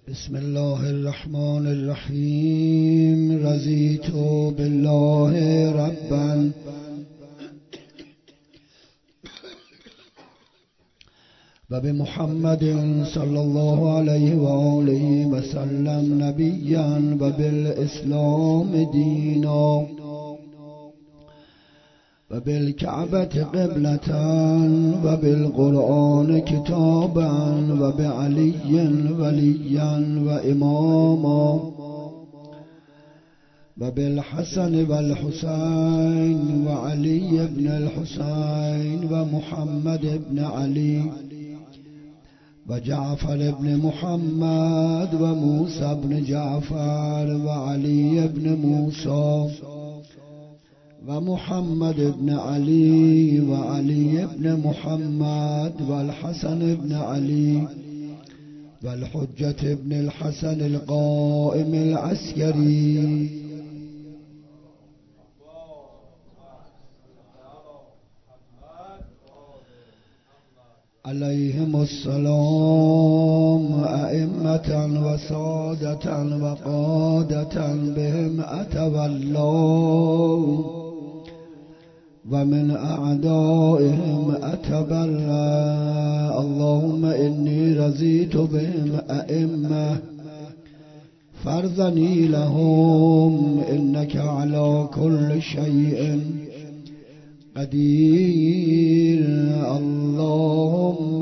بسم الله الرحمن الرحیم. رضیت بالله ربا و بمحمد صلی الله علیه و آله و سلم نبیا و بالاسلام دینا و بالکعبة قبلة و بالقرآن کتابا و بعلی ولیا و اماما و بالحسن و الحسین و علی ابن الحسین و محمد ابن علی و جعفر ابن محمد و موسی ابن جعفر و علی ابن موسی و محمد ابن علی و علی ابن محمد و الحسن ابن علی و الحجة ابن الحسن القائم العسكري عليهم السلام أئمة وسادة وقادة بهم أتولوا ومن أعدائهم أتبرأ. اللهم إني رضيت بهم أئمة فارضني لهم إنك على كل شيء قدير. اللهم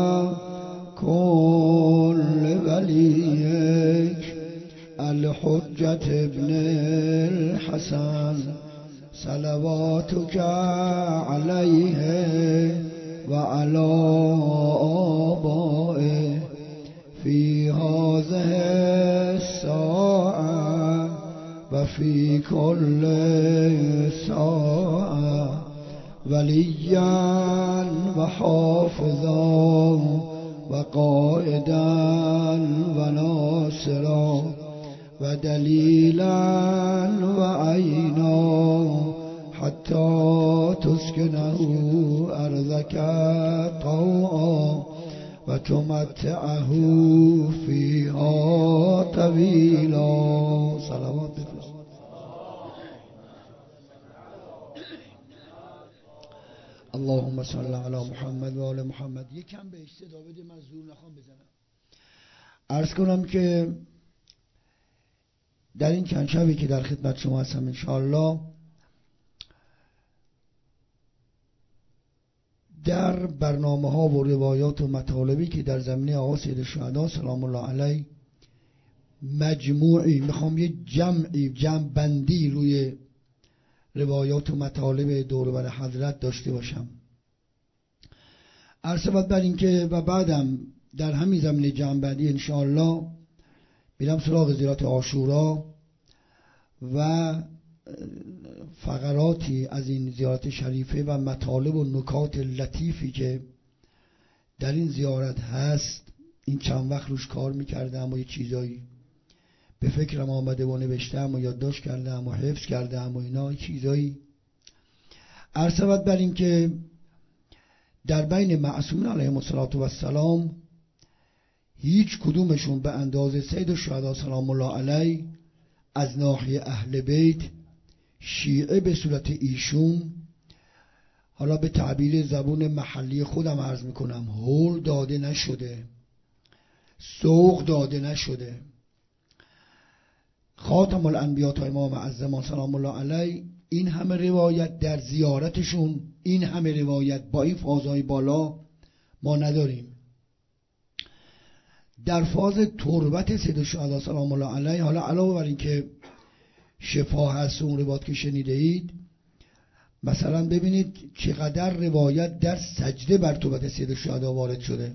كن لوليك الحجة ابن الحسن صلواتك عليه وعلى آبائه في هذه الساعة وفي كل ساعة وليا وحافظا وقائدا وناصرا ودليلا وعينا حتى تسكنه أرضك طوعا وتمتعه فيها طويلا. صلوات بفرست. اللهم صل علی محمد و آل محمد. یکم به صدا بده، من زور نخوام بزنم. عرض کنم که در این چند شبی که در خدمت شما هستم انشاءالله در برنامه ها و روایات و مطالبی که در زمینه آقا سید الشهدا سلام الله علیه مجموعی میخوام یه جمع بندی روی روایات و مطالب دور و بر حضرت داشته باشم. عرض بر اینکه و بعدم در همین زمینه جمع بندی انشاءالله میرم سراغ زیارت عاشورا و فقراتی از این زیارت شریفه و مطالب و نکات لطیفی که در این زیارت هست. این چند وقت روش کار میکردم و یه چیزایی به فکرم آمده و نوشتم و یادداشت کردم و حفظ کردم و اینا چیزایی. عرض بر این که در بین معصومین علیهم السلام هیچ کدومشون به اندازه سید الشهدا سلام الله علیه از ناحیه اهل بیت شیعه به صورت ایشون، حالا به تعبیر زبون محلی خودم عرض میکنم، هول داده نشده، سوق داده نشده. خاتم الانبیا تا امام اعظم سلام الله علیه این همه روایت در زیارتشون، این همه روایت با این فازهای بالا ما نداریم. در فاز تربت سید الشهدا سلام الله علیه، حالا علاوه بر این که شفا هست اون روایت که شنیده اید، مثلا ببینید چقدر روایت در سجده بر تربت سید الشهدا وارد شده.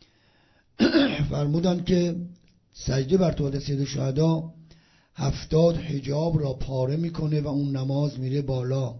فرمودن که سجده بر تربت سید الشهدا 70 حجاب را پاره میکنه و اون نماز میره بالا.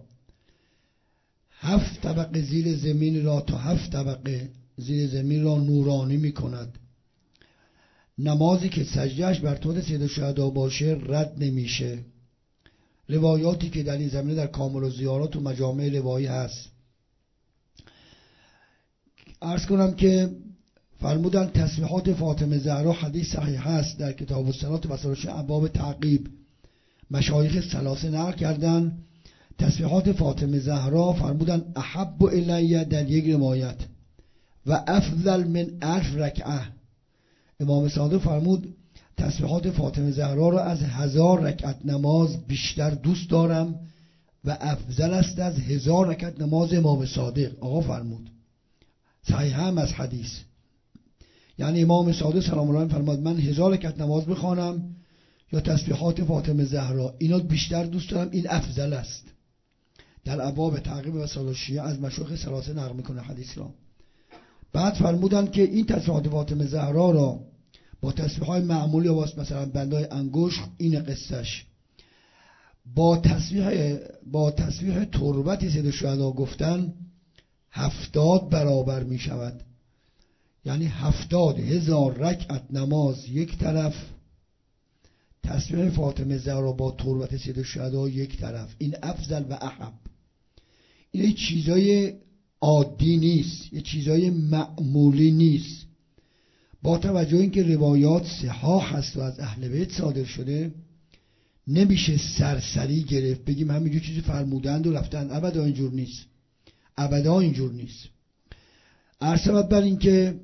7 طبقه زیر زمین را تا 7 طبقه زیر زمین را نورانی میکند. نمازی که سجدهش بر تربت سید الشهدا باشه رد نمیشه. روایاتی که در این زمینه در کامل الزیارات و مجامع روایی هست. عرض کنم که فرمودن تسبیحات فاطمه زهرا حدیث صحیح است، در کتاب الصلات و سلاشی ابواب تعقیب مشایخ ثلاثه نقل کردن. تسبیحات فاطمه زهرا فرمودن احب الی در یک روایت و افضل من 1000 رکعه. امام صادق فرمود تسبیحات فاطمه زهرا را از 1000 رکعت نماز بیشتر دوست دارم و افضل است از 1000 رکعت نماز امام صادق. آقا فرمود صحیح هم از حدیث، یعنی امام صادق سلام الله علیه فرمود من 1000 رکعت نماز بخوانم یا تسبیحات فاطمه زهرا، اینا بیشتر دوست دارم، این افضل است. در ابواب تعقیب و سلاشیه از مشایخ ثلاثه نقل میکنه حدیث را. بعد فرمودن که این تسبیحات فاطمه زهرا را با تسبیح‌های معمولی و مثلا بندای انگشت این قصهش، با تسبیح تربت سید الشهدا گفتن 70 برابر می شود، یعنی 70,000 رکعت نماز یک طرف، تسبیح فاطمه زهرا با تربت سید الشهدا یک طرف. این افضل و احب. این چیزای عادی نیست، یه چیزای معمولی نیست. با توجه اینکه روایات صحاح هست و از اهل بیت صادر شده، نمیشه سرسری گرفت بگیم همینجور چیزی فرمودند و رفتن. ابدا اینجور نیست، ابدا اینجور نیست. عرض بر این که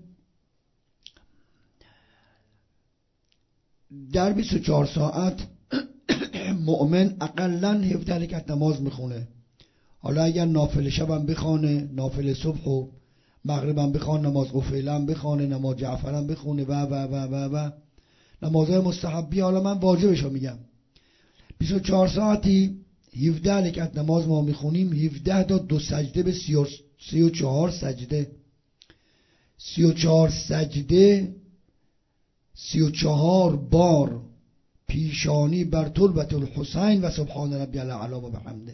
در 24 ساعت مؤمن اقلاً 17 رکعت نماز میخونه. حالا اگر نافل شبم بخونه، نافل صبح و مغربم بخونه، نماز قفیلم بخونه، نماز جعفرم بخونه و نمازهای مستحبی، حالا من واجبشو میگم. 24 ساعتی 17 رکعت نماز ما میخونیم، 17 تا 2 سجده به 34 سجده، 34 سجده، 34 بار پیشانی بر تربت الحسین و سبحان ربی الاعلی و بحمده.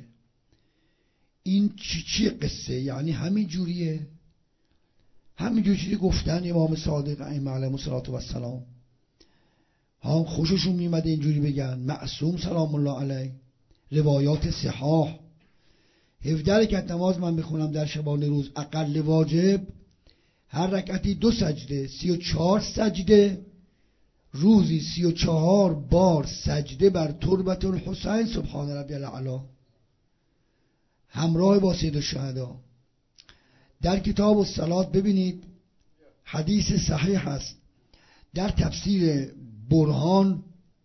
این چی قصه؟ یعنی همین جوریه، همین جوری چیزی گفتن امام صادق ائمه علیهم السلام. هم خوششون میمده اینجوری بگن، معصوم سلام الله علیه، روایات صحاح. 17 رکعت نماز من بخونم در شبانه روز، اقل واجب هر رکعتی 2 سجده، 34 سجده، روزی 34 بار سجده بر تربت الحسین سبحان ربی الاعلی، همراه با سید الشهدا. در کتاب الصلات ببینید حدیث صحیح هست، در تفسیر برهان،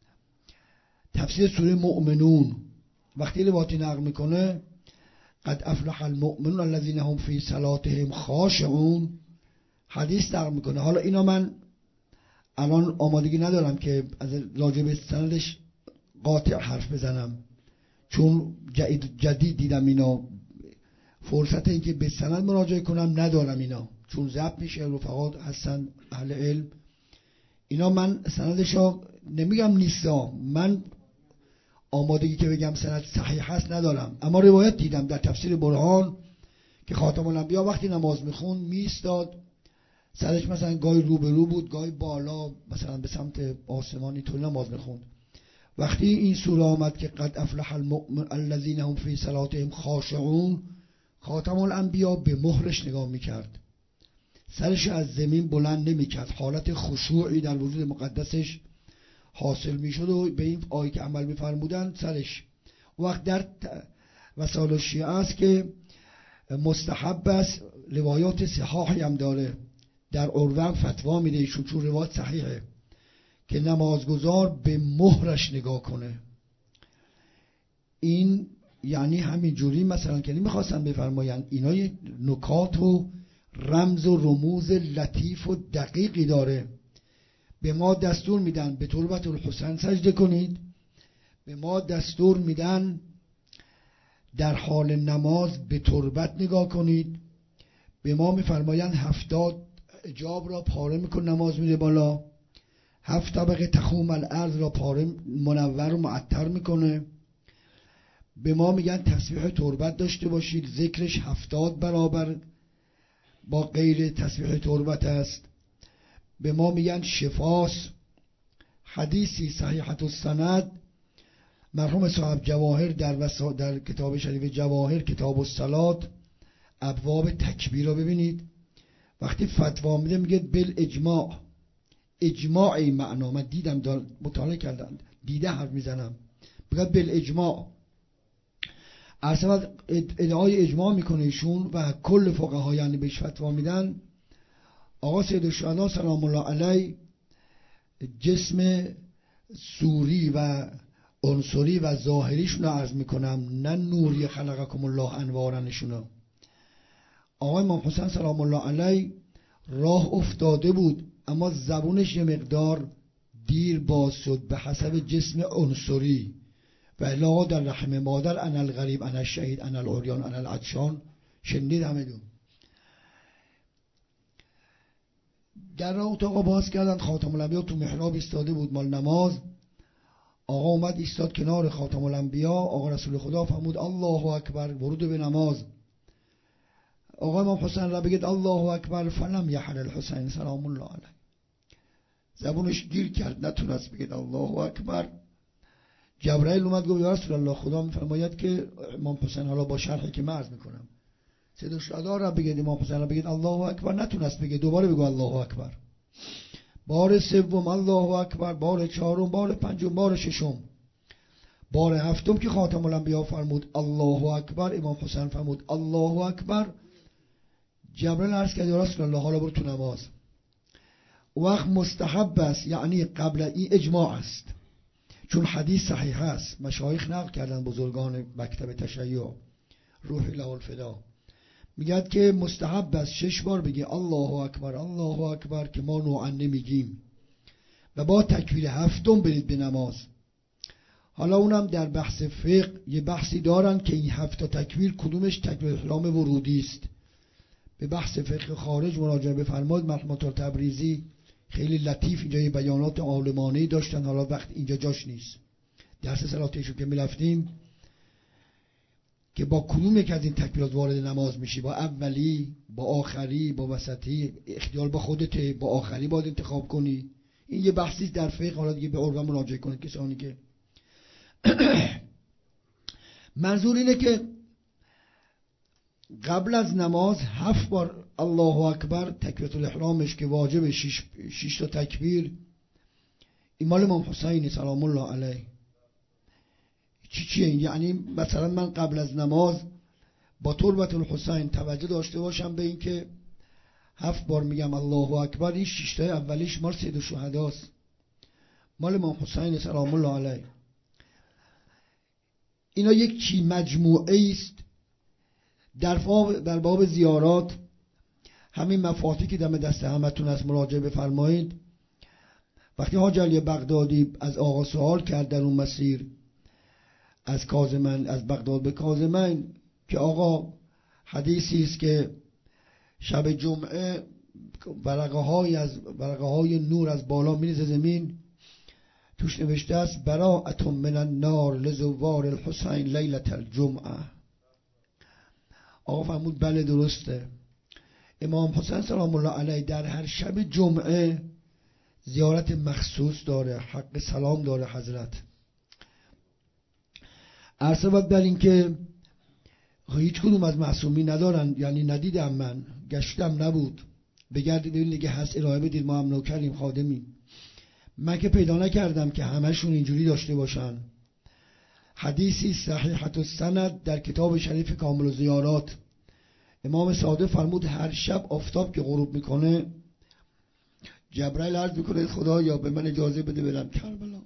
تفسیر سوره مؤمنون، وقتی روایتی نقل میکنه قد افلح المؤمنون الذین هم فی صلاتهم خاشعون، حدیث نقل میکنه. حالا اینا من الان آمادگی ندارم که از راجع به سندش قاطع حرف بزنم، چون جدید دیدم اینا، فرصت این که به سند مراجعه کنم ندارم اینا، چون ضبط میشه، رفقات هستن اهل علم. اینا من سندشو نمیگم نیستا، من آمادگی که بگم سند صحیح هست ندارم، اما روایت دیدم در تفسیر برهان که خاتم الانبیا وقتی نماز میخون میستاد، سرش مثلا گاهی رو به رو بود، گاهی بالا مثلا به سمت آسمانی طور نماز میخوند. وقتی این سوره آمد که قد افلح المؤمنون الذین هم فی صلاتهم خاشعون، خاتم الانبیا به مهرش نگاه میکرد، سرش از زمین بلند نمیکرد، حالت خشوعی در وجود مقدسش حاصل میشد و به این آیه که عمل میفرمودن سرش. وقت در وسائل شیعه است که مستحب است، روایات صحاحی هم داره، در عروه فتوا میده ایشون، چون روایت صحیحه که نمازگزار به مهرش نگاه کنه. این یعنی همین جوری مثلا که نمیخواستن بفرماین، اینا نکات و رمز و رموز لطیف و دقیقی داره. به ما دستور میدن به تربت الحسین سجده کنید، به ما دستور میدن در حال نماز به تربت نگاه کنید، به ما میفرماین 70 حجاب را پاره میکن نماز میره بالا، 7 طبقه تخوم الارض را پاره منور و معطر میکنه، به ما میگن تسبیح تربت داشته باشید، ذکرش 70 برابر با غیر تسبیح تربت است، به ما میگن شفاست. حدیثی صحیحة السند مرحوم صاحب جواهر در کتاب شریف جواهر، کتاب الصلات، ابواب تکبیر رو ببینید، وقتی فتوا میده میگه بل اجماع. اجماع این معنا من دیدم، مطالعه کردم، دیده حرف میزنم، میگه بل اجماع. اصلا ادعای اجماع میکنه ایشون و کل فقها یعنی بهش فتوا میدن. آقا سید الشهدا سلام الله علیه جسم سوری و عنصری و ظاهریشون رو عرض میکنم، نه نوری خلقکم الله انوارنشون. آقا امام حسین سلام الله علیه راه افتاده بود اما زبونش یه مقدار دیر باز شد به حسب جسم عنصری و الا در رحم مادر انا الغریب انا الشهید انا العریان انا العطشان شنید همدون. در اتاق باز کردن، خاتم الانبیا تو محراب ایستاده بود مال نماز. آقا اومد ایستاد کنار خاتم الانبیا. آقا رسول خدا فرمود الله اکبر، ورود به نماز. آقا امام حسین را بگید الله اکبر، فلم یحل الحسین سلام الله علیه. زبونش گیر کرد، نتونست بگید الله اکبر. جبرائیل اومد گفت یا رسول الله خدا میفرماید که امام حسین، حالا با شرحی که من عرض میکنم، سید الشهدا را بگید امام حسین را بگید الله اکبر، نتونست بگه. دوباره بگو الله اکبر. بار سوم الله اکبر، بار چهارم، بار پنجم، بار ششم، بار هفتم که خاتم الانبیا فرمود الله اکبر، امام حسین فرمود الله اکبر. جبرائیل عرض کرد یا رسول الله حالا برو تو نماز. وقت مستحب است، یعنی قبل این اجماع است، چون حدیث صحیح است. مشایخ نقل کردن بزرگان مکتب تشیع روح له الفدا، میگه که مستحب است 6 بار بگی الله اکبر الله اکبر که ما نوعا نمیگیم و با تکبیر هفتم برید به نماز. حالا اونم در بحث فقه یه بحثی دارن که این 7 تکبیر کدومش تکبیر احرام ورودی است. به بحث فقه خارج مراجعه بفرمایید. مرحوم تبریزی خیلی لطیف اینجا بیانات عالمانه‌ای داشتن. حالا وقت اینجا جاش نیست. درس صلاتشون که می‌رفتیم که با کدوم یک از این تکبیرات وارد نماز میشی، با اولی، با آخری، با وسطی، اختیار با خودته، با آخری باید انتخاب کنی. این یه بحثی در فقه. حالا دیگه به عرفا مراجعه کنید کسانی که منظور اینه که قبل از نماز 7 بار الله اکبر تکبیرات الاحرامش که واجب 6 تا تکبیر. این مال امام حسین سلام الله علیه. چیه این؟ یعنی مثلا من قبل از نماز با تربت الحسین توجه داشته باشم به این که 7 بار میگم الله اکبر. این 6 تا اولیش مال سید الشهداست، مال امام حسین سلام الله علیه. اینا یک چی مجموعه است. در باب زیارات همین مفاتیحی که دم دست همتون از مراجعه بفرمایید. وقتی حاج علی بغدادی از آقا سوال کرد در اون مسیر از کاظمین، از بغداد به کاظمین، که آقا حدیثی است که شب جمعه ورقه های نور از بالا میریزه زمین، توش نوشته است براءة من النار لزوار الحسین لیلة الجمعه. آقا فرمود بله درسته. امام حسین سلام الله علیه در هر شب جمعه زیارت مخصوص داره، حق سلام داره حضرت. عرض بود بر این که هیچ کدوم از معصومی ندارن، یعنی ندیدم، من گشتم نبود، بگردید ببینید که هست ارائه بدید، ما هم نوکریم خادمیم. من که پیدا نکردم که همشون اینجوری داشته باشن. حدیثی صحیحة السند در کتاب شریف کامل الزیارات امام صادق فرمود هر شب آفتاب که غروب میکنه جبرائیل عرض میکنه خدایا به من اجازه بده برم کربلا.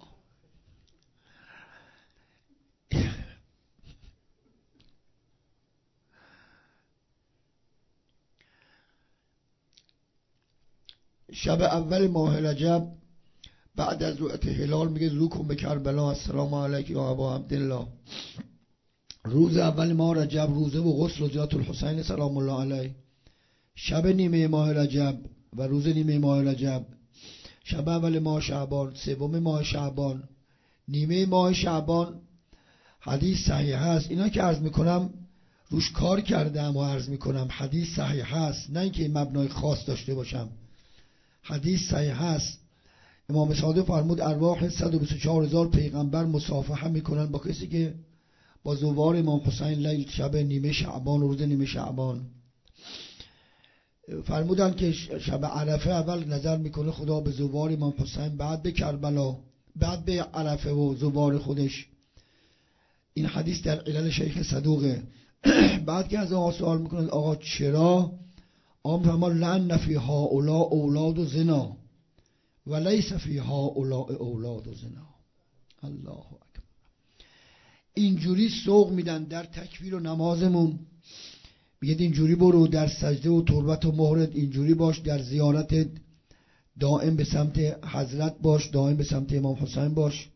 شب اول ماه رجب بعد از رؤیت هلال میگه رو کن به کربلا السلام علیک یا ابا عبدالله. روز اول ماه رجب روزه و غسل و زیارت الحسین سلام الله علیه. شب نیمه ماه رجب و روز نیمه ماه رجب، شب اول ماه شعبان، سوم ماه شعبان، نیمه ماه شعبان. حدیث صحیح هست. اینا که عرض میکنم روش کار کردم و عرض میکنم حدیث صحیح هست، نه اینکه مبنای خاص داشته باشم. حدیث صحیح هست. امام صادق فرمود ارواح 124,000 پیغمبر مصافحه میکنن با کسی که با زوار امام حسین لیل شب نیمه شعبان و روز نیمه شعبان. فرمودن که شب عرفه اول نظر میکنه خدا به زوار امام حسین، بعد به کربلا، بعد به عرفه و زوار خودش. این حدیث در علل شیخ صدوقه. بعد که از آقا سوال میکنه آقا چرا؟ آقا فرما لعن فی هؤلاء اولاد و زنا و لیس فی هؤلاء اولاد و زنا. الله اکبر. اینجوری سوق میدن در تکبیر و نمازمون، بگید اینجوری برو، در سجده و تربت و مهرت اینجوری باش، در زیارت دائم به سمت حضرت باش، دائم به سمت امام حسین باش.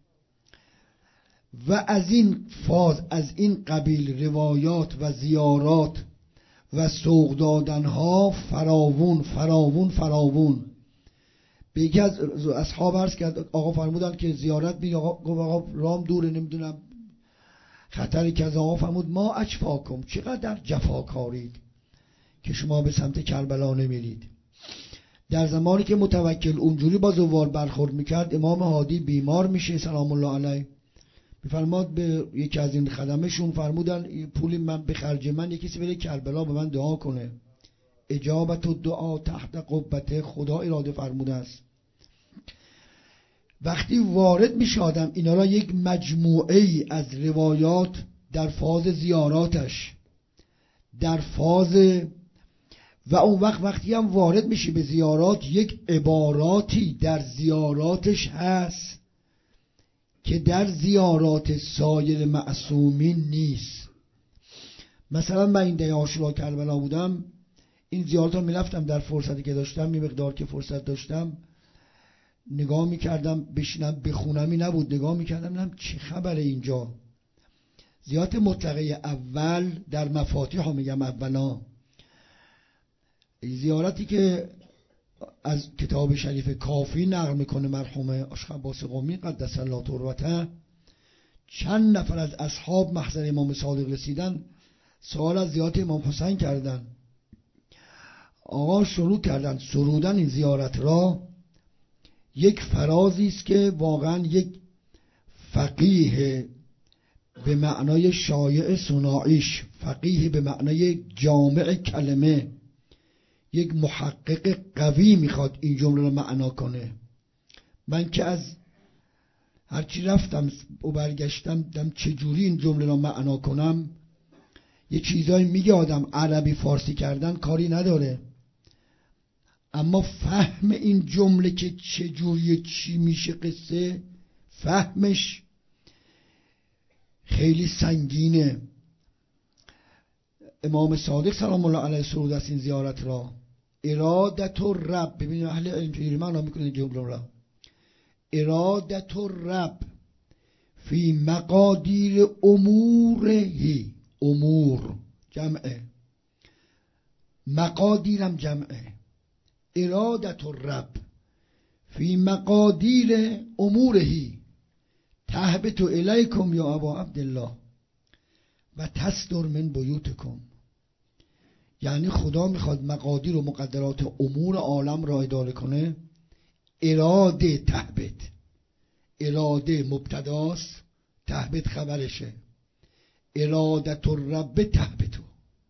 و از این فاز، از این قبیل روایات و زیارات و سوق دادنها فراوون فراوون فراوون. به یکی از اصحاب عرض کرد، آقا فرمودن که زیارت می، آقا رام دوره، نمیدونم خطری که از آقا فرمود ما اجفاکم، چقدر جفاکارید که شما به سمت کربلا نمیرید. در زمانی که متوکل اونجوری با زوار برخورد میکرد، امام هادی بیمار میشه سلام الله علیه، میفرماد به یکی از این خدمشون فرمودن پولی من به خرج من یکی بره کربلا به من دعا کنه. اجابت و دعا تحت قبته، خدا اراده فرموده است. وقتی وارد می آدم اینا را یک مجموعه ای از روایات در فاز زیاراتش، در فاز، و اون وقتی هم وارد میشی به زیارات یک عباراتی در زیاراتش هست که در زیارات سایر معصومین نیست. مثلا من این ده عاشورا کربلا بودم، این زیارات ها میرفتم در فرصتی که داشتم، یه مقدار که فرصت داشتم نگاه میکردم، بشینم بخونمی نبود، نگاه میکردم ببینم چه خبره اینجا. زیارت مطلقه اول در مفاتیح ها میگم اولا، زیارتی که از کتاب شریف کافی نقل میکنه مرحوم آشق عباس قمی قدس الله تربته، چند نفر از اصحاب محضر امام صادق رسیدن، سوال از زیارت امام حسین کردن. آقا شروع کردن سرودن این زیارت را. یک فرازی است که واقعا یک فقیه به معنای شایع صناعیش، فقیه به معنای جامع کلمه، یک محقق قوی میخواد این جمله رو معنا کنه. من که از هرچی رفتم و برگشتم دم چجوری این جمله رو معنا کنم، یه چیزایی میگه آدم، عربی فارسی کردن کاری نداره، اما فهم این جمله که چجوری چی میشه قصه، فهمش خیلی سنگینه. امام صادق سلام الله علیه سرود است این زیارت را. ارادت الرب، ببینید اهل علم چجوری معنا میکنه جمله را. ارادت الرب فی مقادیر امورهی، امور جمعه، مقادیرم جمعه. ارادت الرب فی مقادیر امورهی تهبط الیکم یا ابا عبدالله و تصدر من بیوتکم. یعنی خدا میخواد مقادیر و مقدرات امور عالم را اداره کنه. اراده تهبط، اراده مبتداست، تهبط خبرشه. ارادت الرب تهبطو،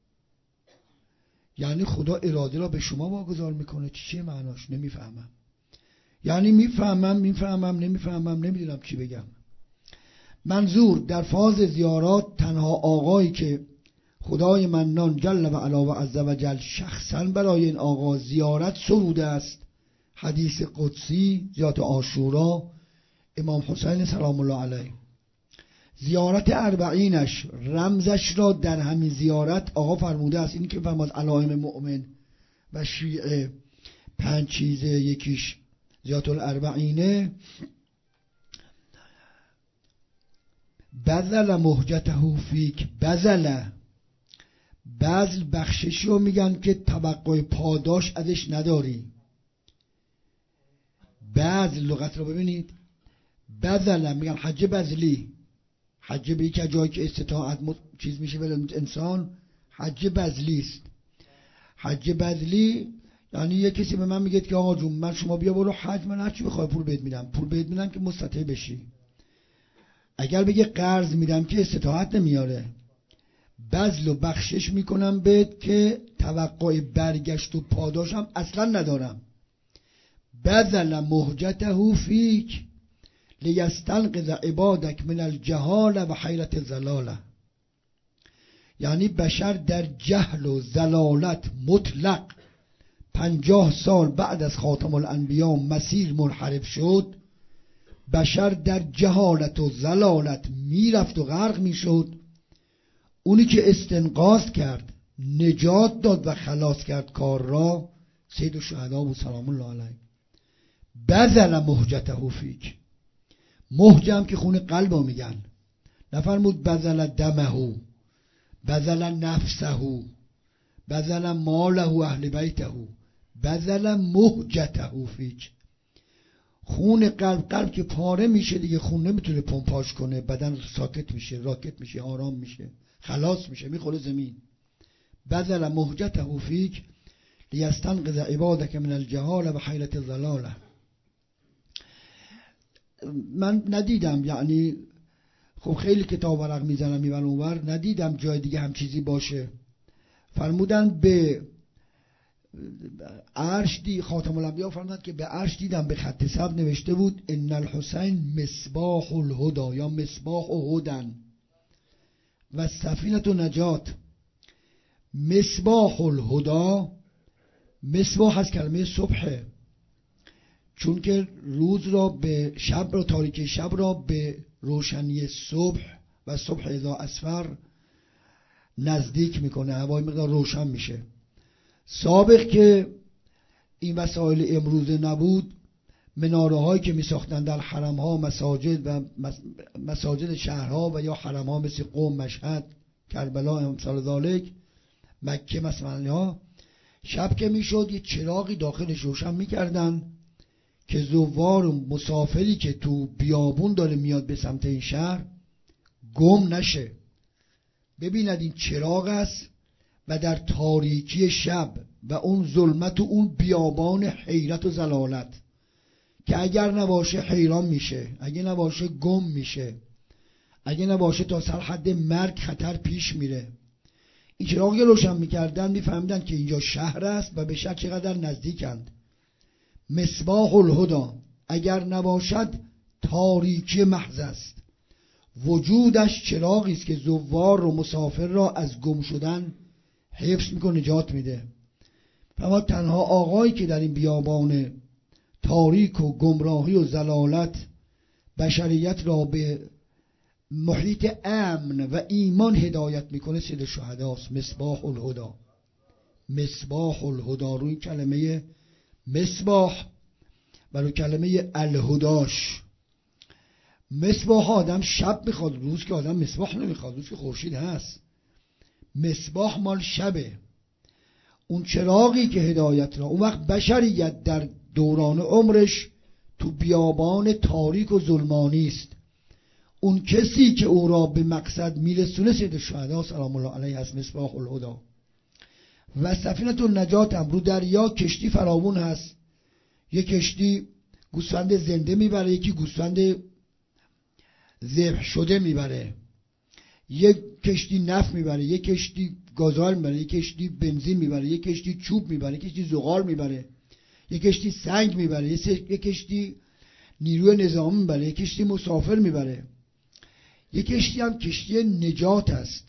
یعنی خدا اراده را به شما واگذار میکنه. چیه معناش؟ نمیفهمم. یعنی میفهمم نمیدونم چی بگم. منظور در فاز زیارات تنها آقایی که خدای منان جل و علا و عز و جل شخصا برای این آقا زیارت سروده است. حدیث قدسی زیارت عاشورا امام حسین سلام الله علیه، زیارت اربعینش رمزش را در همین زیارت آقا فرموده است. این که فرمود علائم مؤمن و شیعه 5 چیزه، یکیش زیارت الاربعینه. بذل مهجته فیک، بذل بخششی رو میگن که توقع پاداش ازش نداری. بذل لغت رو ببینید، بذل میگن حج بذلی، حج به یک جایی که استطاعت چیز میشه برای انسان، حج بذلی است. حج بذلی یعنی یه کسی به من میگه که آقا جون من شما بیا برو حج، من هر چی بخوای پول بهت میدم. پول بهت میدم که مستطیع بشی. اگر بگه قرض میدم که استطاعت نمیاره. بذل و بخشش میکنم بهت که توقع برگشت و پاداشم اصلا ندارم. بذل مهجته فیک لیستنقذ عبادک من الجهال و حیرت الضلاله. یعنی بشر در جهل و ضلالت مطلق 50 سال بعد از خاتم الانبیا مسیر منحرف شد. بشر در جهالت و ضلالت میرفت و غرق میشد. اونی که استنقاذ کرد، نجات داد و خلاص کرد کار را، سید الشهدا بود سلام الله علیه. بذل مهجته فیک. مهجم که خون قلبو میگن، نفرمود بذل دمه، بذل نفسه، بذل ماله اهل بیته، بذل مهجته فیک. خون قلب که پاره میشه دیگه، خون نمیتونه پمپاژ کنه، بدن ساکت میشه، راکت میشه، آرام میشه، خلاص میشه، میخوره زمین. بذل مهجته فیک لیستنقذ عبادک من الجهال و حیرت الضلاله. من ندیدم، یعنی خب خیلی کتاب ورق میزنم این ور اون ور، ندیدم جای دیگه هم چیزی باشه. فرمودن به عرش خاتم الانبیا فرمودن که به عرش دیدم به خط سبز نوشته بود ان الحسین مصباح الهدی یا مصباح هدن و سفینه نجات. مصباح الهدی، مصباح از کلمه صبح، چون که روز را به شب را، تاریکی شب را به روشنی صبح و صبح اذا اسفر نزدیک میکنه، هوای مقدار روشن میشه. سابق که این وسایل امروزه نبود، مناره هایی که میساختن در حرم ها، مساجد و مساجد شهرها و یا حرم ها مثل قم، مشهد، کربلا، امثال ذالک، مکه مثلا ها، شب که میشد یه چراغی داخلش روشن میکردن که زوار و مسافری که تو بیابون داره میاد به سمت این شهر گم نشه، ببیند این چراغ است و در تاریکی شب و اون ظلمت و اون بیابان حیرت و ضلالت که اگر نباشه حیران میشه، اگه نباشه گم میشه، اگه نباشه تا سر حد مرگ خطر پیش میره. این چراغی روشن میکردن میفهمیدن که اینجا شهر است و به شک چقدر نزدیکند. مصباح الهدی اگر نباشد تاریکی محض است. وجودش چراغی است که زوار و مسافر را از گم شدن حفظ میکنه، نجات میده. اما تنها آقایی که در این بیابان تاریک و گمراهی و ضلالت بشریت را به محیط امن و ایمان هدایت میکنه سید الشهداست. مصباح الهدی. مصباح الهدی روی کلمه مصباح و روی کلمه الهداش. مصباح آدم شب میخواد، روز که آدم مصباح نمیخواد، روز که خورشید هست. مصباح مال شبه، اون چراغی که هدایت را. اون وقت بشریت در دوران عمرش تو بیابان تاریک و ظلمانی است. اون کسی که او را به مقصد میرسونه سید الشهدا سلام الله علیه است. مصباح الهدی. و سفینه النجات هم رو دریا کشتی فراوون هست. یک کشتی گوسفند زنده میبره، یکی گوسفند ذبح شده میبره، یک کشتی نفت میبره، یک کشتی گازوئیل میبره، یک کشتی بنزین میبره، یک کشتی چوب میبره، یک کشتی زغال میبره، یک کشتی سنگ میبره، یک کشتی نیروی نظامی میبره، یک کشتی مسافر میبره. یک کشتی هم کشتی نجات است.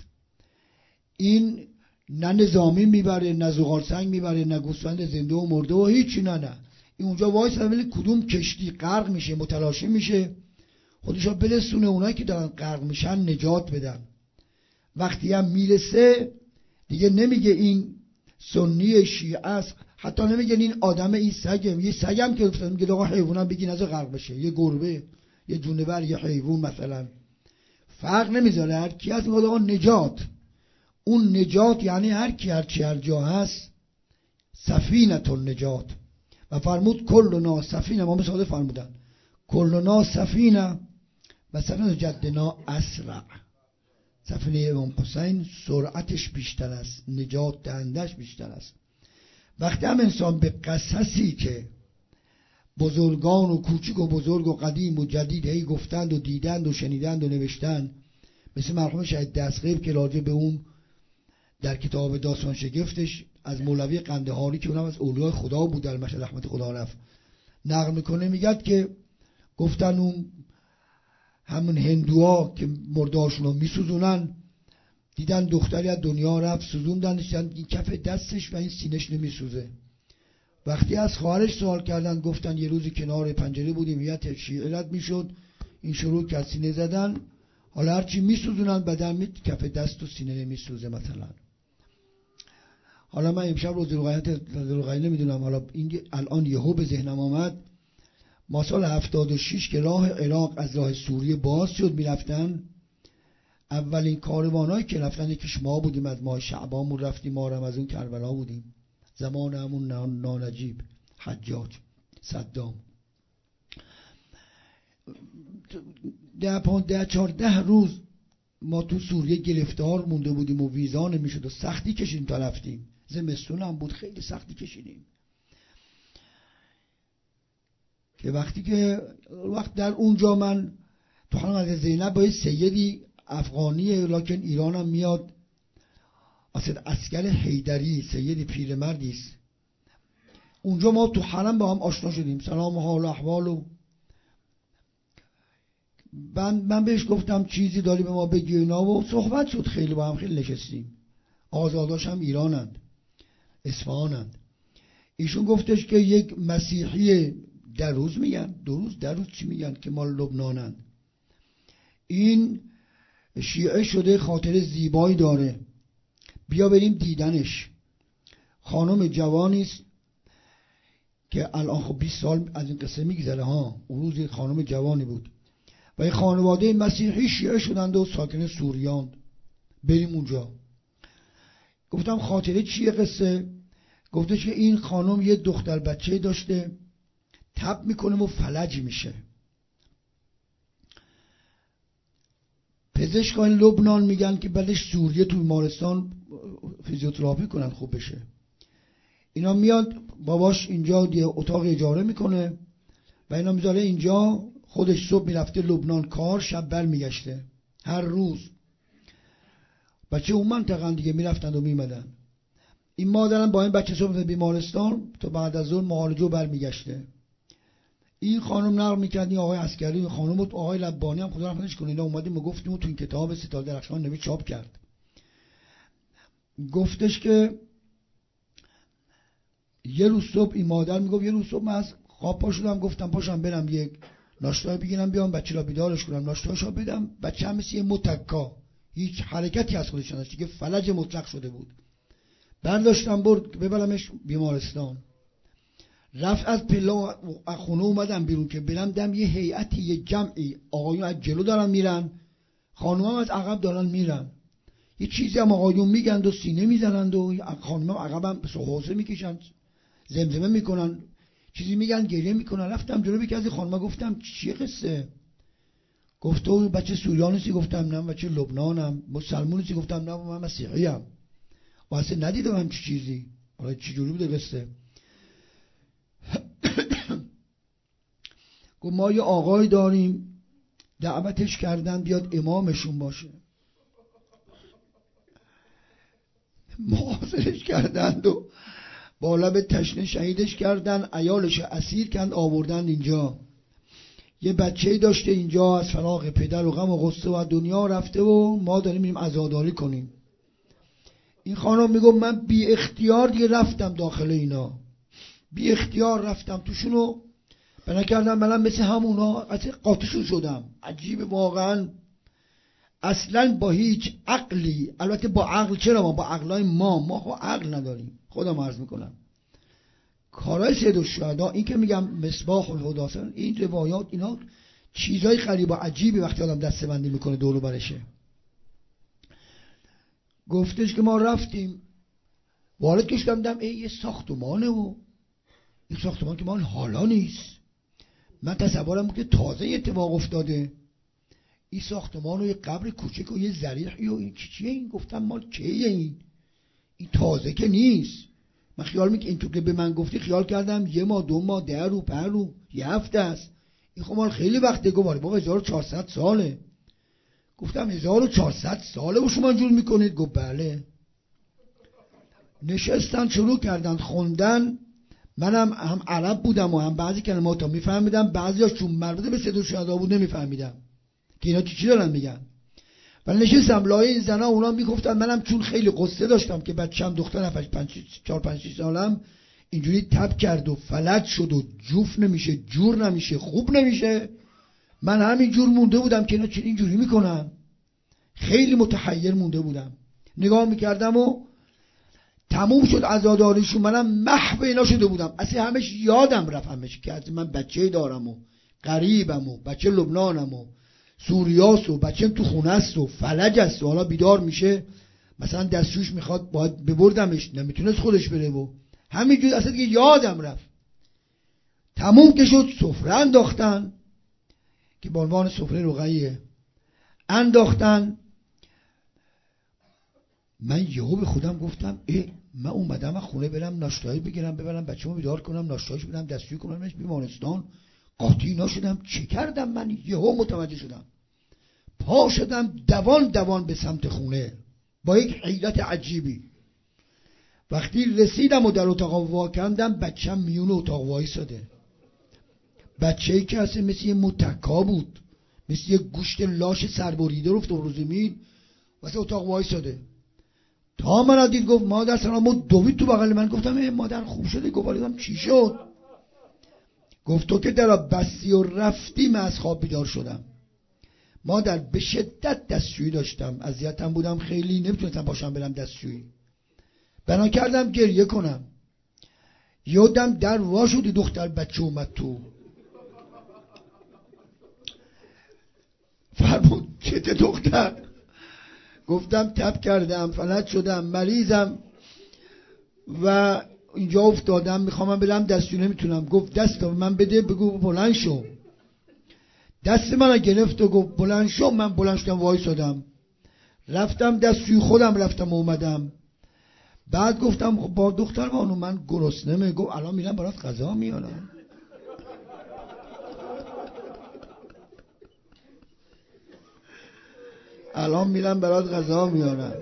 این نه نظامی میبره، نه زغال سنگ میبره، نه گوسفند زنده و مرده و هیچی، نه این اونجا وایسه ببینه کدوم کشتی غرق میشه، متلاشی میشه، خودشو برسونه اونایی که دارن غرق میشن نجات بدن. وقتی هم میرسه دیگه نمیگه این سنی شیعه است، حتی نمیگه این آدم، این سگه. یه سگم که افتاد میگه آقا حیوانم بگین از غرق بشه، یه گربه، یه جونور، یه حیوان مثلا، فرق نمیذاره، هر کی هست میگه آقا نجات. اون نجات یعنی هر کی هر چی هر جا هست سفینه النجات. و فرمود کلنا سفینه، ما ساده فرمودن کلنا سفینه و سفینه جدنا اسرع. سفینه امام حسین سرعتش بیشتر است، نجات دهندش بیشتر است. وقتی هم انسان به قصصی که بزرگان و کوچک و بزرگ و قدیم و جدید هی گفتند و دیدند و شنیدند و نوشتند، مثل مرحوم شهید دستغیب که راجع به اون در کتاب داستان شگفتش از مولوی قندهاری که اونم از اولیای خدا بود در مشهد رحمت خدا رفت نقل میکنه، میگد که گفتن اون همون هندوها که مردهاشون رو میسوزونن دیدن دختری از دنیا رفت، سوزوندنش، دیدن این کف دستش و این سینش نمیسوزه. وقتی از خواهرش سوال کردن گفتن یه روزی کنار پنجره بودیم یه شیعه رد میشد، این شروع کرد سینه زدن، حالا هرچی میسوزونن بدن کف دست و سینه نمیسوزه مثلا. حالا من امشب روز القینه نمیدونم، حالا این الان یهو به ذهنم آمد، ما سال 76 که راه عراق از راه سوریه باز شد میرفتن، اولین کاروانایی که رفتن یکیش ما بودیم، از ماه شعبان رفتیم، ما هم از اون کربلا بودیم، زمان همون نانجیب حجاج صدام. 14 روز ما تو سوریه گرفتار مونده بودیم و ویزا نمیشد و سختی کشیدیم تا رفتیم، زمستون هم بود خیلی سختی کشیدیم. که وقت در اونجا من تو خانم از زینب با سیدی افغانیه لکن ایران هم میاد، اصلا اسکر حیدری سیدی پیرمردی است، اونجا ما تو حرم با هم آشنا شدیم، سلام و حال و احوال و من بهش گفتم چیزی داری به ما بگی اینا و صحبت شد، خیلی با هم خیلی نشستیم. آزاداش هم ایرانند، اصفهانند. ایشون گفتش که یک مسیحی دروز میگن، دروز چی میگن که مال لبنانند، این شیعه شده، خاطر زیبایی داره، بیا بریم دیدنش. خانم جوانی است که الان خب 20 سال از این قصه میگذره ها، اون روز خانم جوانی بود و این خانواده مسیحی شیعه شدند و ساکن سوریان، بریم اونجا. گفتم خاطره چیه قصه؟ گفتش که این خانم یه دختر بچه داشته، تب میکنه و فلج میشه، پزشکان لبنان میگن که بعدش سوریه تو بیمارستان فیزیوتراپی کنن خوب بشه. اینا میاد باباش اینجا یه اتاق اجاره میکنه و اینا میذاره اینجا، خودش صبح میرفته لبنان کار، شب بر میگشته هر روز. بچه اون منطقه دیگه میرفتن و میمدن. این مادرم با این بچه صبح بیمارستان تا بعد از ظهر معالجه بر میگشته. این خانم نقل میکرد، این آقای عسکری خانم و آقای لبانی هم خدا رحمتش کنه، اینا اومدیم و گفتیم تو این کتاب ستاد درخشان نوشت چاپ کرد. گفتش که یه روز صبح این مادر میگفت یه روز صبح من از خواب پا شدم، گفتم پاشم برم یک ناشتای بگیرم بیام بچه را بیدارش کنم، ناشتاشو بدم، بچه هم مثل یه متکا هیچ حرکتی از خودش نداشت که فلج مطلق شده بود. برداشتم برد ببرمش بیمارستان. رفت از پله خونه اومدم بیرون که برم دم یه هیئتی، یه جمعی آقایون از جلو دارن میرن، خانوم هم از عقب دارن میرن، یه چیزی هم آقایون میگند و سینه میزنند و خانوم هم عقب هم حوصه میکشند، زمزمه میکنن، چیزی میگن، گریه میکنن. رفتم جلو یکی از خانوما گفتم چیه قصه؟ گفت تو بچه سوریانیستی؟ گفتم نه بچه لبنانم. مسلمونیستی؟ گفتم نه من مسیحیم. واسه ندیدم هم چیزی. حالا چی جوری بوده قصه؟ گفت ما یه آقای داریم دعوتش کردن بیاد امامشون باشه، محاصرش کردند و با لب تشنه شهیدش کردن، عیالش اسیر کردن آوردن اینجا. یه بچه‌ای داشته اینجا از فراق پدر و غم و غصه و دنیا رفته و ما داریم میریم عزاداری کنیم. این خانم میگم من بی اختیار دیگه رفتم داخل اینا، بی اختیار رفتم توشونو بنا کردم، منم مثل همونا قاطیشون شدم. عجیبه واقعا، اصلا با هیچ عقلی، البته با عقل، چرا با عقلای ما عقل نداریم، خودم عرض میکنم. کارهای سید الشهدا، این که میگم مصباح الهدی، این روایات اینا چیزای غریب و عجیبی وقتی آدم دسته بندی میکنه دور و برشه. گفتش که ما رفتیم وارد کشتم دم یه ساختمانه و این ساختمان که مال حالا نیست، من تصورم بود که تازه اتفاق افتاده. این ساختمان و یه قبر کوچک و یه ضریحی و این چیه؟ این گفتم مال کیه این تازه که نیست. من خیال میکنم این تو که به من گفتی خیال کردم 1 ماه 2 ماه 10 روز 5 روز 1 هفته است. این خب مال خیلی وقته. گفت بابا 1400 ساله. گفتم 1400 ساله و شما جور میکنید؟ گفت بله. نشستن شروع کردن خوندن. منم هم عرب بودم و هم بعضی کلمات رو میفهمیدم، بعضیاش چون مربوط به سید الشهدا بود نمیفهمیدم که اینا چی دارن میگن. ولی نشستم لای این زنا، اونا میگفتن. منم چون خیلی قصه داشتم که بچه‌م دختر 4-5 سالم اینجوری تب کرد و فلج شد و جوف نمیشه، جور نمیشه، خوب نمیشه، من همین جور مونده بودم که اینا چی اینجوری میکنن. خیلی متحیر مونده بودم، نگاه میکردم و تموم شد عزاداریشون. منم محو اینا شده بودم، اصلا همش یادم رفت، همش که من بچه دارم و غریبم و بچه لبنانم و سوریاس و بچه تو خونه است و فلج است و حالا بیدار میشه مثلا دستشویش میخواد باید ببردمش، نمیتونست خودش بره و همینجور اصلا دیگه یادم رفت. تموم که شد سفره انداختن که به عنوان سفره رقیه انداختن. من یهو به خودم گفتم من اومدم خونه برم ناشتایی بگیرم ببرم بچه‌مو بیدار کنم، ناشتایش بدم، دستشویی کنمش بیمارستان، قاطی نشدم. چه کردم من؟ یهو متوجه شدم، پا شدم دوان به سمت خونه با یک حیلت عجیبی. وقتی رسیدم و در اتاق وا کردم، بچه‌م میون اتاق وایساده. بچه‌ای که اصلا مثل یه متکا بود، مثل یه گوشت لاش سربریده رفت و زمین واسه اتاق وایساده. تا من دید گفت مادر سلام و دوید تو بغل من. گفتم مادر خوب شده؟ گفتم چی شد؟ گفت تو که در بستی و رفتی من از خواب بیدار شدم. مادر به شدت دستشویی داشتم، اذیتم بودم خیلی، نمیتونستم پاشم برم دستشویی، بنا کردم گریه کنم. یادم در وا شدی دختر بچه اومد تو. فرمود چته دختر؟ گفتم تب کردم، فلج شدم، مریضم و اینجا افتادم، میخوام برم دستشویی نمیتونم. گفت دست من بده، بگو بلند شو. دست من گرفت و گفت بلند شو. من بلند شدم وایسادم، رفتم دستشویی خودم رفتم اومدم. بعد گفتم با دختر بانو من گرسنمه. گفت الان میرم برات غذا میارم. الان میرم برات غذا میارم.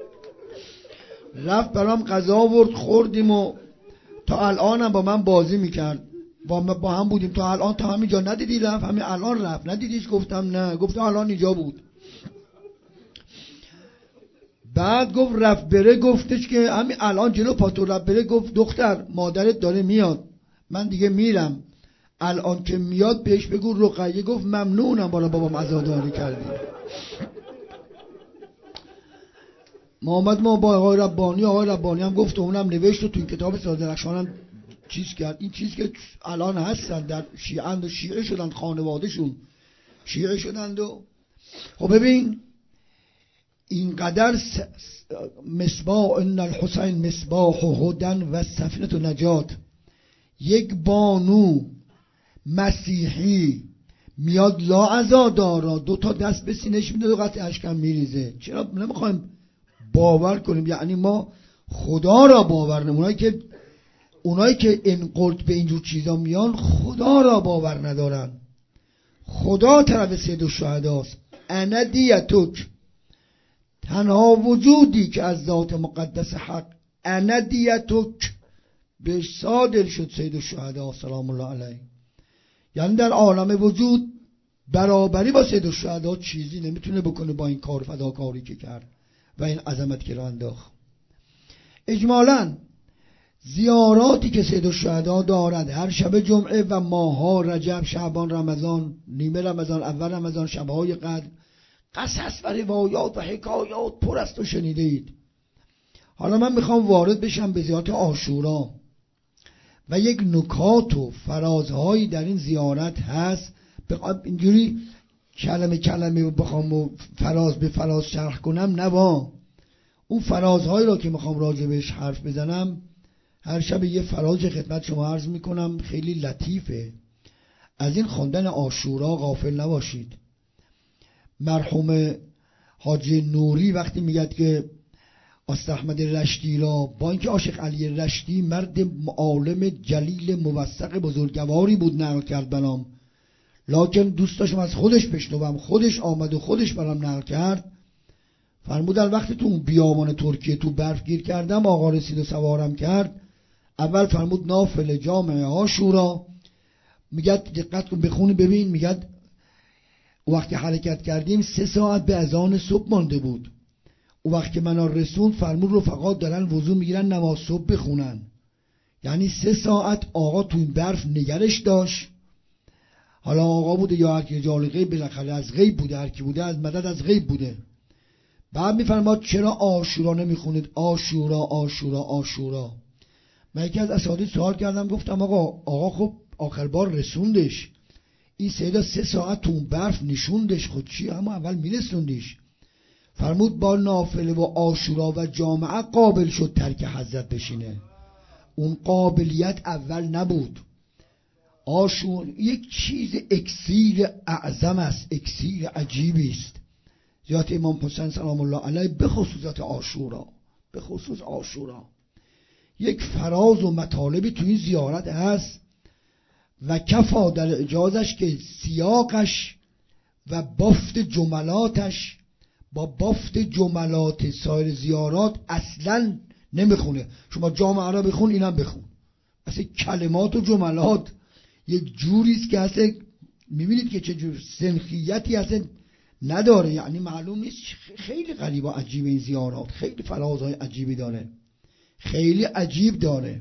رفت برام غذا آورد، خوردیم و تا الانم با من بازی میکرد، با هم بودیم تا الان. تا همین جا ندیدی رفت؟ همین الان رفت ندیدیش؟ گفتم نه. گفت الان اینجا بود. بعد گفت رفت بره، گفتش که همین الان جلو پاتو رفت بره. گفت دختر مادرت داره میاد، من دیگه میرم، الان که میاد بهش بگو رقیه گفت ممنونم برای بابام عزاداری کردی. محمد ما با آقای ربانی هم گفت و اونم نوشت و تو این کتاب ساده درخشان هم چیز کرد. این چیز که الان هستن در شیعه و شیعه شدن، خانوادهشون شیعه شدند. و خب ببین اینقدر مصباح ان الحسین مصباح هدن و سفینه و نجات. یک بانو مسیحی میاد لا عزادارا 2 دست به سینه‌اش میده و قطع اشکم میریزه. چرا نمیخوایم باور کنیم؟ یعنی ما خدا را باور نمونایی اونایی که انقلت به اینجور چیزا میان خدا را باور ندارن. خدا طرف سید الشهداست. انا دیتک، تنها وجودی که از ذات مقدس حق انا دیتک بهش صادر شد سید الشهدا سلام الله علیه. یعنی در عالم وجود برابری با سید الشهدا چیزی نمیتونه بکنه با این کار فداکاری که کرد و این عظمت که را انداخت. اجمالاً زیاراتی که سید الشهدا دارد هر شب جمعه و ماها رجب، شعبان، رمضان، نیمه رمضان، اول رمضان، شبهای قدر، قصص و روایات و حکایات پر است و شنیده اید. حالا من میخوام وارد بشم به زیارت عاشورا و یک نکات و فرازهایی در این زیارت هست. اینجوری کلمه بخوام فراز به فراز شرح کنم نوا. اون فرازهایی را که میخوام راجبش حرف بزنم هر شب یه فراز خدمت شما عرض میکنم، خیلی لطیفه. از این خواندن عاشورا غافل نباشید. مرحوم حاجی نوری وقتی میگد که آست احمد رشتی را، با اینکه عاشق علی رشتی مرد عالم جلیل موثق بزرگواری بود نقل کرد بنام، لکن دوست داشتم از خودش بشنوم، خودش آمد و خودش برام نقل کرد. فرمودن وقتی تو اون بیابان ترکیه تو برف گیر کردم، آقا رسید و سوارم کرد. اول فرمود نافل جامع عاشورا، میگه دقت کن بخونی ببین، میگه وقتی حرکت کردیم 3 ساعت به اذان صبح مانده بود. او وقت که من رسوند فرمود رفقات دارن وضو میگیرن نماز صبح بخونن. یعنی 3 ساعت آقا تو این برف نگرش داشت. حالا آقا بوده یا هر کی رجال غیب، بالاخره از غیب بوده، هر کی بوده از مدد از غیب بوده. بعد میفرماد چرا عاشورا نمیخونید؟ عاشورا عاشورا عاشورا. من یکی از اساتید سوال کردم، گفتم آقا خب آخر بار رسوندش، این سیدا 3 ساعت تو برف نشوندش، خود چی اما اول میرسوندش. فرمود با نافله و عاشورا و جامعه قابل شد ترک حضرت بشینه. اون قابلیت اول نبود. عاشور یک چیز اکسیر اعظم است، اکسیر عجیبی است. ذات امام حسین سلام الله علیه به خصوص عاشورا یک فراز و مطالبی توی این زیارت هست و کفا در اجازش که سیاقش و بافت جملاتش با بافت جملات سایر زیارات اصلا نمیخونه. شما جامعه را بخون، اینم بخون، اصلا کلمات و جملات یک جوریست که اصلا میبینید که چه جور سنخیتی اصلا نداره. یعنی معلوم نیست، خیلی غریب و عجیب این زیارات، خیلی فرازهای عجیبی داره، خیلی عجیب داره.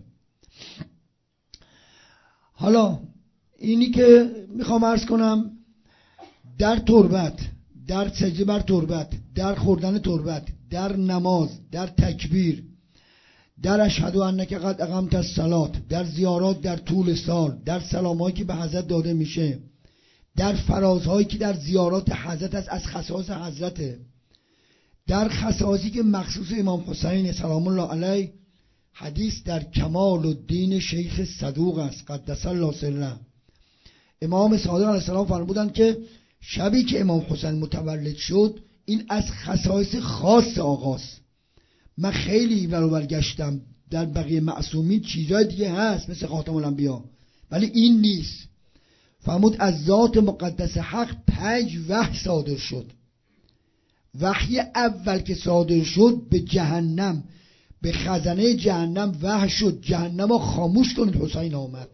حالا اینی که میخوام عرض کنم، در تربت، در سجده بر تربت، در خوردن تربت، در نماز، در تکبیر، در اشهد انک قد اقمت الصلاة، در زیارات در طول سال، در سلامایی که به حضرت داده میشه، در فرازهایی که در زیارات حضرت از خصائص حضرته، در خصائصی که مخصوص امام حسین سلام الله علیه. حدیث در کمال الدین شیخ صدوق است قدس الله سره. امام صادق علیه السلام فرمودند که شبی که امام حسین متولد شد، این از خصائص خاص آقاست. من خیلی برگشتم، در بقیه معصومین چیزای دیگه هست مثل خاتم الانبیا، ولی این نیست. فرمود از ذات مقدس حق 5 وحی صادر شد. وحی اول که صادر شد به جهنم، به خزانه جهنم وحی شد جهنم رو خاموش کنید، حسین آمد.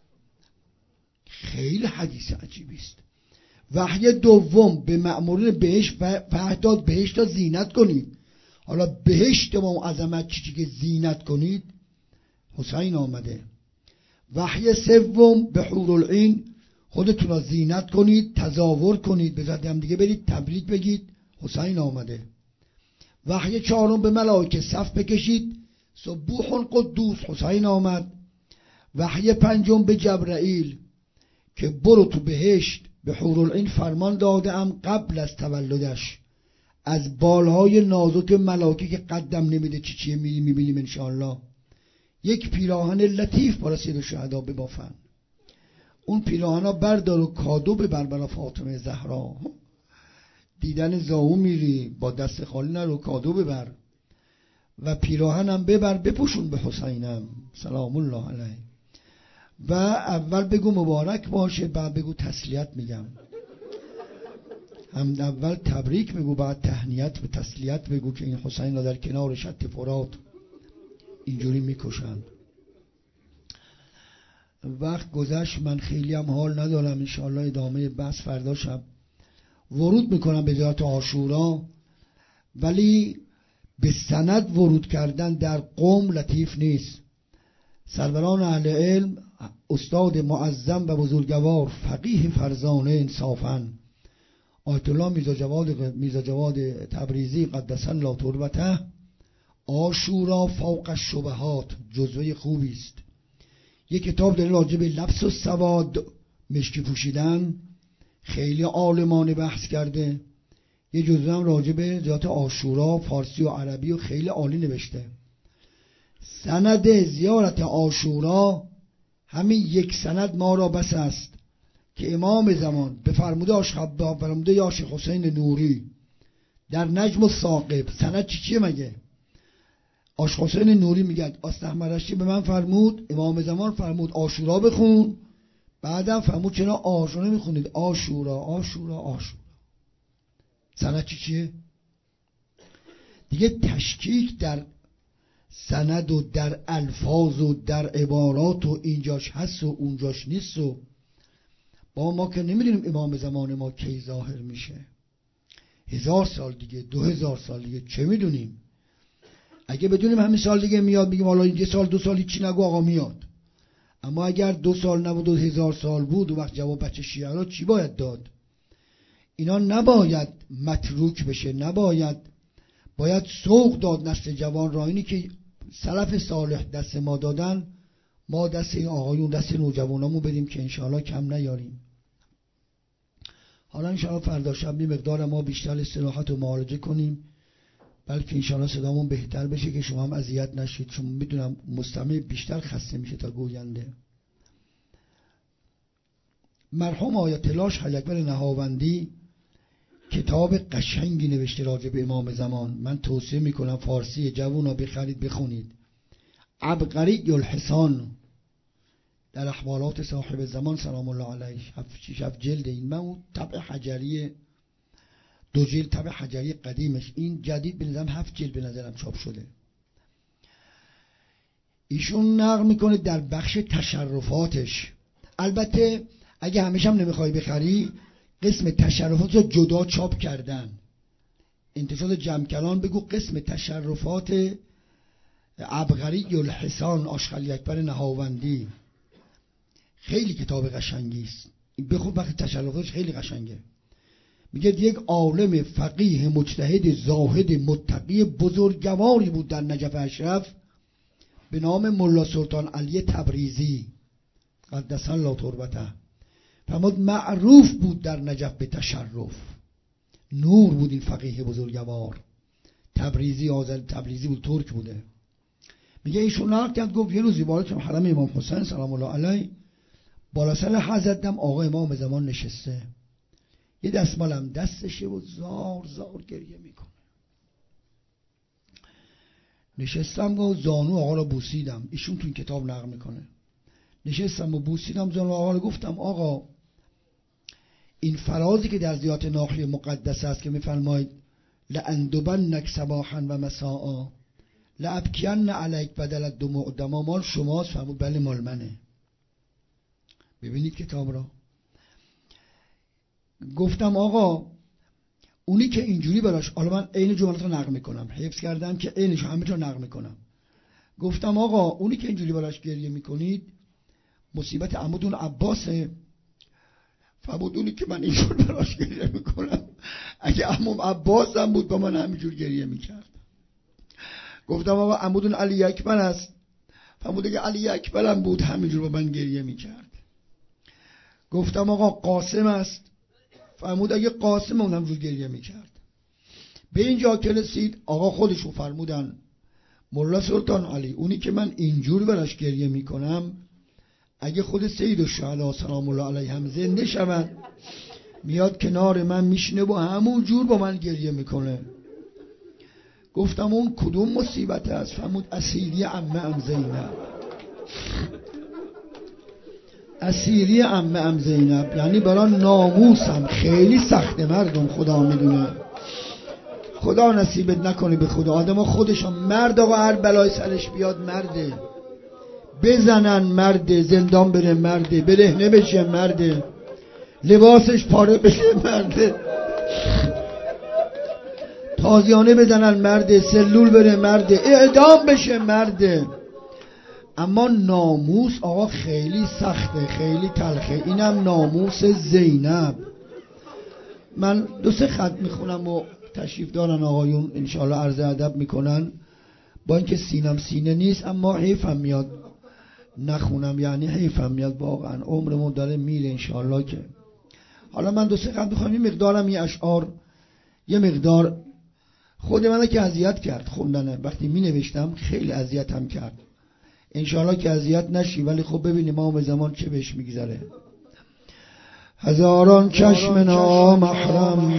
خیلی حدیث عجیبی است. وحی دوم به مأمورین بهشت وحی داد بهشت را زینت کنید. حالا بهشت ما عظمت چی که زینت کنید، حسین آمده. وحی سوم به حورالعین خودتون را زینت کنید، تظاهر کنید، به ذات هم دیگه برید تبریک بگید، حسین آمده. وحی چهارم به ملائکه صف بکشید، سبوح قدوس، حسین آمد. وحی پنجم به جبرائیل که برو تو بهشت، به حورالعین فرمان دادم قبل از تولدش، از بالهای نازک ملائکه که قدم نمیده چیه میبینیم انشاءالله، یک پیراهن لطیف برای سید الشهدا ببافن. اون پیراهنا بردار و کادو ببر برای فاطمه زهرا. دیدن زاهو میری با دست خالی نرو، کادو ببر و پیراهنم ببر بپوشون به حسینم سلام الله علیه. و اول بگو مبارک باشه، بعد بگو تسلیت میگم. هم اول تبریک بگو، بعد تهنیت به تسلیت بگو که این حسین را در کنار شط فرات اینجوری میکشند. وقت گذشت، من خیلی هم حال ندارم. انشاءالله ادامه بحث فردا شب ورود میکنم به ذات عاشورا، ولی به سند ورود کردن در قوم لطیف نیست. سروران اهل علم، استاد معظم و بزرگوار فقیه فرزانه انصافاً آیت الله میرزا جواد تبریزی قدس الله تربته، عاشورا فوق الشبهات جزوه خوبی است. یک کتاب داره راجع به لبس و سواد مشکی پوشیدن، خیلی عالمانه بحث کرده. یه جزوه هم راجع به ذات عاشورا فارسی و عربی و خیلی عالی نوشته. سند زیارت عاشورا همین یک سند ما را بس است که امام زمان به فرموده یا شیخ حسین نوری در نجم الثاقب، سند چیه مگه؟ آشق حسین نوری میگه آستحمرشتی به من فرمود، امام زمان فرمود عاشورا بخون، بعدم فرمود چرا عاشورا نمیخونید؟ عاشورا عاشورا عاشورا. سند چیه؟ دیگه تشکیک در سند و در الفاظ و در عبارات و اینجاش هست و اونجاش نیست و با ما که نمیدونیم امام زمان ما کی ظاهر میشه، 1000 سال دیگه، 2000 سال دیگه، چه میدونیم؟ اگه بدونیم همین سال دیگه میاد میگیم حالا یه سال 2 سال چی نگو آقا میاد. اما اگر 2 سال نبود و 1000 سال بود و وقت جواب بچه شیعه را چی باید داد؟ اینا نباید متروک بشه، باید سوق داد نسل جوان را. اینی که سلف صالح دست ما دادن، ما دست این آقایون، دست نوجوانامون بدیم که انشاءالله کم نیاریم. حالا انشاءالله فردا شب یه مقدار ما بیشتر استراحت و معالجه کنیم، بلکه انشاءالله صدامون بهتر بشه که شما هم اذیت نشید، چون میدونم مستمع بیشتر خسته میشه تا گوینده. مرحوم آیت الله شیخ اکبر نهاوندی کتاب قشنگی نوشته راجع به امام زمان. من توصیه میکنم فارسی جوونا بخرید بخونید. عبقری الحسان در احوالات صاحب زمان سلام الله علیه، 7 جلد. این من اون طبع حجری 2 جلد طبع حجری قدیمش، این جدید به نظرم 7 جلد به نظرم چاپ شده. ایشون نقل میکنه در بخش تشرفاتش، البته اگه همیشه هم نمیخوای بخری قسم تشرفات رو جدا چاپ کردن. انتشار جمکلان بگو قسم تشرفات عبقری الحسان آشخلی اکبر نهاوندی، خیلی کتاب قشنگی است، بخون وقت تشرفاتش خیلی قشنگه. میگه یک عالم فقیه مجتهد زاهد متقی بزرگواری بود در نجف اشرف به نام ملا سلطان علی تبریزی قدس الله تربته. فرمود معروف بود در نجف به تشرف، نور بود این فقیه بزرگوار. تبریزی آذر تبریزی بود، ترک بوده. میگه ایشون نقل کرد گفت یه روزی بالای حرم امام حسین سلام الله علیه بالا سر حضرت دم آقا امام زمان نشسته، یه دستمالم دستشه و زار زار گریه میکنه. نشستم و زانو آقا رو بوسیدم. ایشون تو این کتاب نقل میکنه. نشستم و بوسیدم زانو آقا رو، گفتم آقا این فرازی که در زیارت ناحیه مقدس است که میفرمایید لأندبنک صباحا و مساء لأبکین علیک بدل الدموع دما، مال شماست؟ فرمود بله مال منه. ببینید کتاب را. گفتم آقا اونی که اینجوری براش، حالا من عین جملات رو نقل میکنم، حفظ کردم که عینش همه جا نقل میکنم. گفتم آقا اونی که اینجوری براش گریه میکنید مصیبت عمودون عباسه. فرمود اونی که من اینجور براش گریه میکنم اگه عموم عباس هم بود با من همینجور گریه میکرد. گفتم آقا عمودون علی اکبر است. فرمود اگه علی اکبر هم بود همینجور با من گریه میکرد. گفتم آقا قاسم است. فرمود اگه قاسم اون همینجور گریه میکرد. به اینجا که رسید آقا خودشون فرمودن ملا سلطان علی اونی که من اینجور براش گریه میکنم اگه خود سید الشهدا سلام الله علیه هم زنده شود میاد کنار من میشینه و همون جور با من گریه میکنه. گفتم اون کدوم مصیبت است؟ فرمود اسیری عمه ام زینب. اسیری عمه ام زینب یعنی برای ناموسم خیلی سخته مردم، خدا میدونه. خدا نصیبت نکنه به خدا. آدم خودشون مرد آقا هر بلای سرش بیاد مرده، بزنن مرده، زندان بره مرده، برهنه بشه مرده، لباسش پاره بشه مرده، تازیانه بزنن مرده، سلول بره مرده، اعدام بشه مرده. اما ناموس آقا خیلی سخته، خیلی تلخه. اینم ناموس زینب. من 2-3 خط میخونم و تشریف دارن آقایون انشاءالله عرض ادب میکنن. با اینکه سینم سینه نیست اما حیفم میاد نخونم، یعنی حیفم میاد واقعا، عمرمون داره میره انشاءالله. که حالا من 2-3 خط میخونم، یه مقدارم یه اشعار، یه مقدار خود منو که اذیت کرد خوندنه، وقتی می نوشتم خیلی اذیتم کرد. انشاءالله که اذیت نشی، ولی خب ببینیم امام زمان چه بهش میگذره. هزاران چشم نامحرم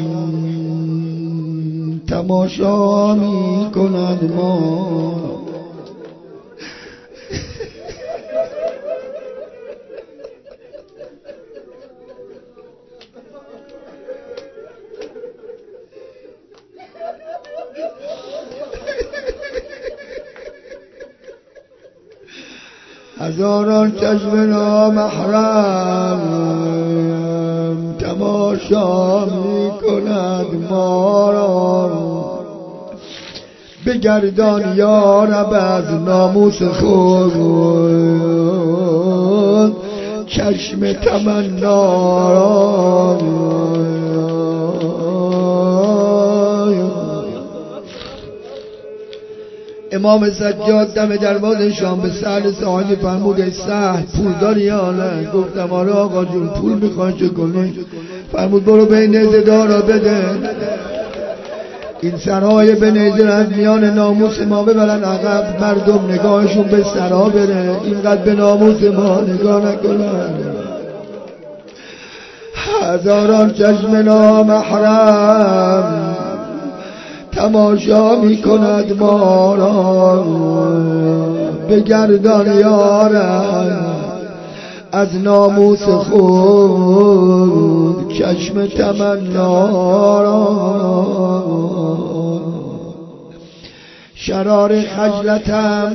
تماشا می کند ما، هزاران چشم نامحرم تماشا می کند ما را، بگردان یا رب از ناموس خود چشم تمنا را. امام سجاد دم دروازه شام به سهل صاحبی فرمود ای سهل پول داری یا نه؟ گفتم آره آقا جون پول میخوای چه کنی؟ فرمود برو به نیزه دارا بده، این سرهای به نیزه از میان ناموس ما ببرن عقب، مردم نگاهشون به سرها بره، اینقدر به ناموس ما نگاه نکنن. هزاران چشم نامحرم تماشا می کند ما را، بگردان یارم از ناموس خود چشم تمنا را. شرار خجلتم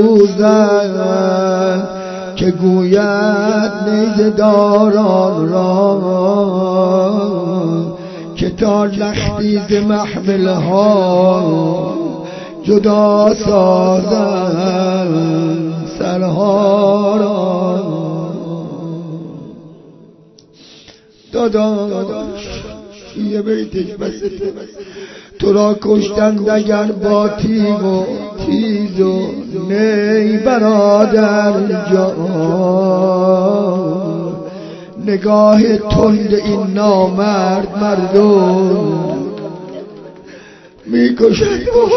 سوزد که گوید نیزه داران را، که تا لختی ز محمل ها جدا سازن سرها را. داداش یه بیتش بسته، تو را کشتند اگر با تیغ و تیز و نی برادر جان، نگاه تند این نامرد مردم میکشد.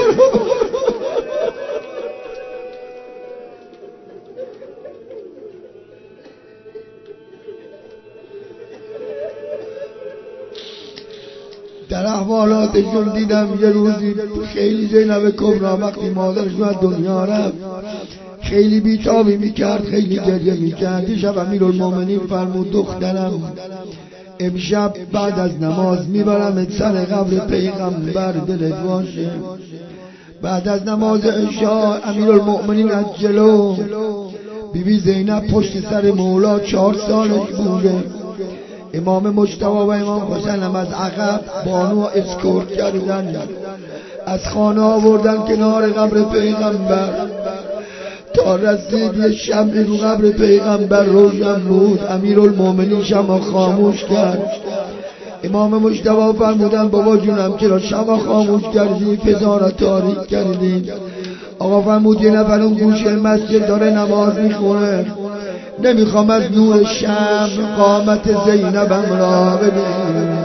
در احوالاتشون دیدم یه روزی خیلی زینب کبرا وقتی مادرش اومد دنیا رفت خیلی بیتابی میکرد، خیلی گریه میکرد. یه شب امیرالمومنین فرمود دخترم امشب بعد از نماز میبرم سر قبر پیغمبر دلت باشه. بعد از نماز عشاء امیرالمومنین از جلو، بیبی زینب پشت سر مولا 4 سالش بوده، امام مجتبی و امام حسین هم از عقب بانو اسکورت کردن، از خانه آوردن کنار قبر پیغمبر تا رسید یه شمعی رو قبر پیغمبر روشن بود. امیرالمومنین شمع خاموش کرد. امام مجتبی فرمودن بابا جونم چرا شمع خاموش کردی؟ فضا را تاریک کردی؟ آقا فرمود یه نفر اون گوشه مسجد داره نماز میخونه، نمیخوام از نور شمع قامت زینبم را ببینم.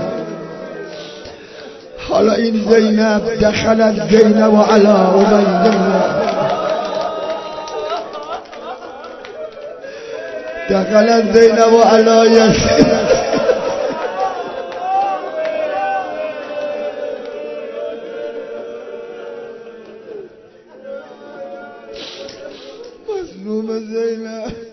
حالا این زینب دخلت زینب و علا و بینم، دخلت زینب و علا یسیر. مظلوم زینب